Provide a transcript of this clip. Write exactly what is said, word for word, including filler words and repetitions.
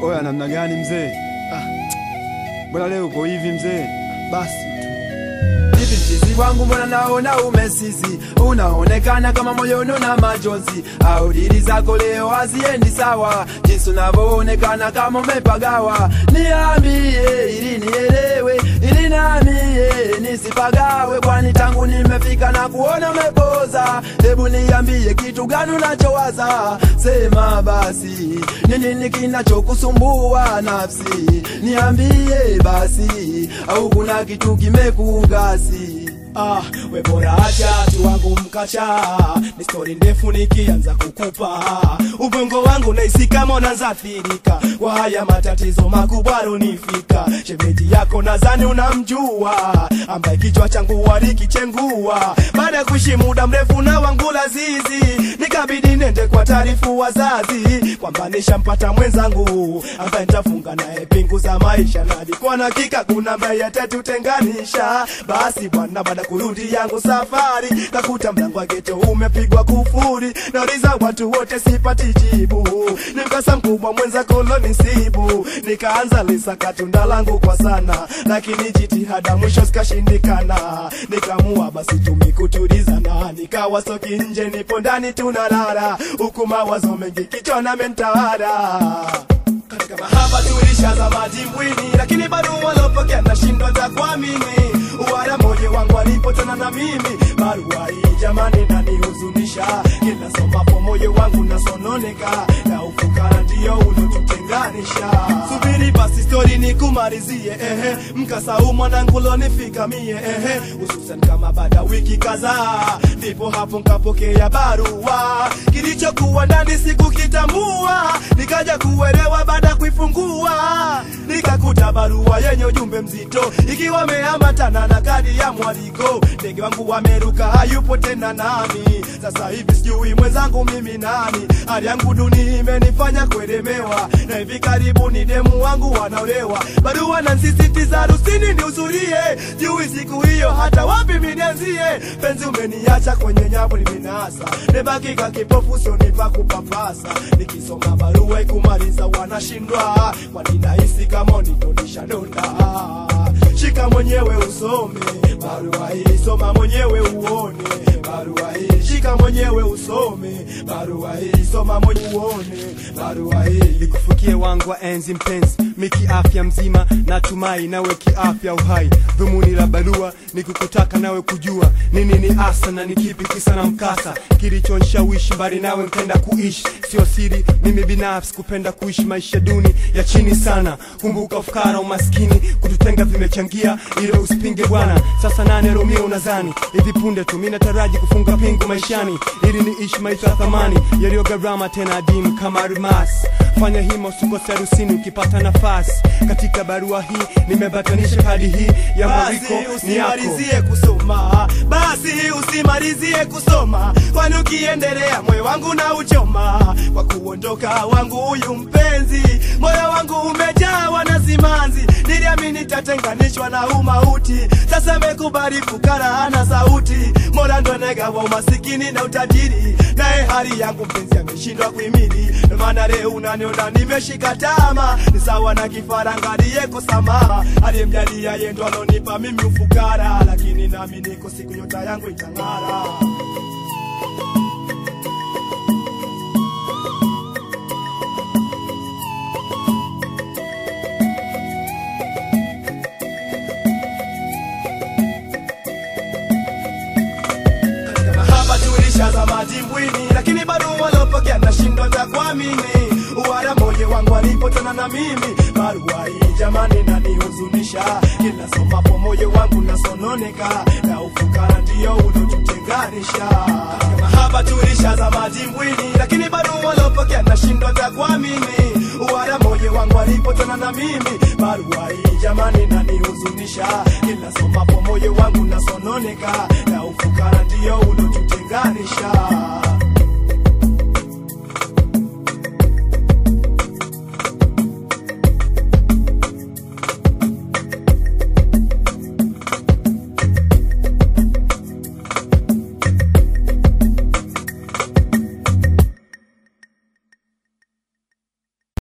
Oya namna gani mzee? Ah. Mbona leo uko hivi mzee? Basi tu. Hivi mchizi wangu mbona naona umesizi? Unaonekana kama moyoni na majonzi. Au dili zako leo haziendi sawa. Jinsi unavyoonekana kama umepagawa. Niambie ili nielewe, ili nami nisipagawe, kwani tangu nimefika na kuona umepoza. Hebu niambie kitu gani unachowaza? Sema basi, nini ni kinachokusumbua nafsi? Niambie basi, au kuna kitu kimekugasi? Ah, we bora acha tu wangu mkacha. Ni story ndefu nikianza kukupa. Ubongo wangu naisi kama unazathirika kwa haya matatizo makubwa runifika. Shemeji yako nadhani unamjua, ambaye kichwa changu walikichengua. Baada ya kuishi muda mrefu na wangu lazizi, nikabidi nende kwa taarifu wazazi kwamba nishampata mwenzangu ambaye nitafunga naye pingu za maisha, na alikuwa na hakika kuna ambaye atatutenganisha. Basi bwana, baada kurudi yangu safari, kakuta mlango wa ghetto umepigwa kufuri. Nauliza watu wote sipati jibu, ni mkasa mkubwa mwenza kolonisibu. Nikaanza lisaka tunda langu kwa sana, lakini jitihada mwisho zikashindikana. Nikamua basi tumikutulizana, nikawa soki nje nipo ndani tunalala, huku mawazo mengi kichwa na mentawala. Katika mahaba tulishaza madimbwini, lakini bado walopokea nashindwa za kuamini. Uwala moyo wangu alipotana na mimi, barua hii jamani nanihuzunisha. Kila somapo moyo wangu nasononeka, na ufukara ndio ulotutenganisha. Subiri basi story nikumalizie, ehe, mkasa huu mwanangu lonifika mie, ehe, hususan kama baada wiki kadhaa, ndipo hapo nkapokea barua. Kilichokuwa ndani sikukitambua, nikaja kuelewa baada kuifungua. Nikakuta barua yenye ujumbe mzito, ikiwa meambatana na kadi ya mwaliko. Ndege wangu wameruka hayupo tena nami, sasa hivi sijui mwenzangu mimi nani. Hali yangu duni imenifanya kuelemewa, na hivi karibuni demu wangu wanaolewa. Barua na nsisitiza harusini niuzurie, sijui siku hiyo hata wapi minianzie. Penzi umeniacha kwenye nyavu limenasa, nebaki kakipofu sionipa kupapasa. Nikisoma barua ikumaliza wanashindwa, kwani nahisi kama unitonisha donda. Shika mwenyewe usome barua hii, soma mwenyewe uone barua hii. Shika mwenyewe usome barua hii, soma mwenyewe uone barua hii. Nikufikie wangu wa enzi mpenzi, miki afya mzima, natumai nawe kiafya uhai. Dhumuni la barua ni kukutaka nawe kujua nini ni asa na nikipi kisa na mkasa kilichonishawishi mbali nawe nkenda kuishi. Sio siri mimi binafsi kupenda kuishi maisha duni ya chini sana. Kumbuka ufukara umaskini kututenga vimechangia, ile usipinge bwana. Sasa nane Romeo unazani hivi punde tu mimi nataraji kufunga pingu maishani, ili niishi maisha ya thamani yaliyo gharama tena adimu kama almasi. Fanya hima usikose harusini ukipata nafasi. Katika barua hii nimebatanisha kadi hii ya Mariko ni yako. Usimalizie kusoma, basi usimalizie kusoma, kwani ukiendelea moyo wangu na uchoma. Kwa kuondoka wangu huyu mpenzi, moyo wangu umejawa na simanzi. Niliamini tatenganishwa na umauti, sasa mekubali fukara hana sauti. Mola ndo negawa umasikini na utajiri, nae hali yangu mpenzi ameshindwa kuhimili. Maana leo unaniona nimeshika tama, ni sawa na kifaranga aliyeko samaha. Aliyemjalia yeye ndo alonipa mimi ufukara, lakini nami niko siku nyota yangu itang'ara. Tulishaza madimbwini, lakini bado walopokea nashindwa za kuamini. Uwala moyo wangu alipotana na mimi, barua hii jamani nanihuzunisha. Kila somapo moyo wangu nasononeka, na ufukara ndio ulotutenganisha. Katika mahaba tulishaza madimbwini, lakini bado walopokea nashindwa za kuamini. Uwala moyo wangu alipotana na mimi, barua hii jamani nanihuzunisha. Kila somapo moyo wangu nasononeka, na ufukara ndio ulotutenganisha.